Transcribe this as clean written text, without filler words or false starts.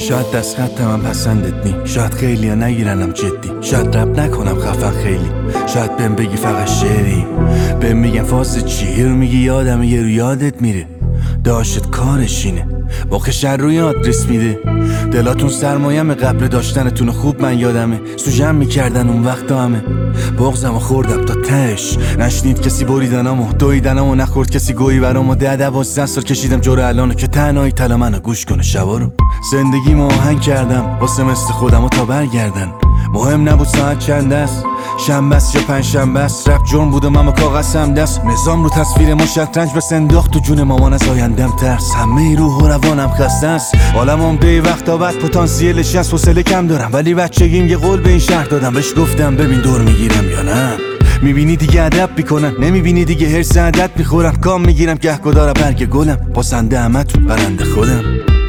شاید دست خط من پسندت نی، شاید خیلی ها نگیرنم جدی، شاید رب نکنم خفن خیلی، شاید بهم بگی فقط شعری، بهم میگن فاس چی، یه رو میگی یادمه یه رو یادت میره، داشت کارشینه باخش روی آدرس میده. دلاتون سرمایم قبل داشتنتون خوب من یادمه، سوژم میکردن اون وقت همه بغزمو خوردم تا تش، نشنید کسی بریدنمو دویدنمو، نخورد کسی گویی برامو 10-12 سال کشیدم جور الانو که تنهایی تلا منو گوش کنه شبا رو. زندگیمو آهنگ کردم واسه مثل خودمو تا برگردن، مهم نبود ساعت چند است، شنبه است یا پنجشنبه است، رپ جرم بود و من با کاغذم دست، نظام رو تصویر ما شطرنج بس انداخت تو جون مامان، از آیندم ترس، همه روح و روانم خسته است، عالم عمده وقتا بعد پتانسیلش هست، حوصله کم دارم ولی بچگیم یه قول به این شهر دادم، بهش گفتم ببین دور میگیرم یا نه، میبینی دیگه ادب میکنن، نمیبینی دیگه هرس عدد میخورم، کام میگیرم گهگدار برگ گلم، پاسنده همه تو برنده خودم.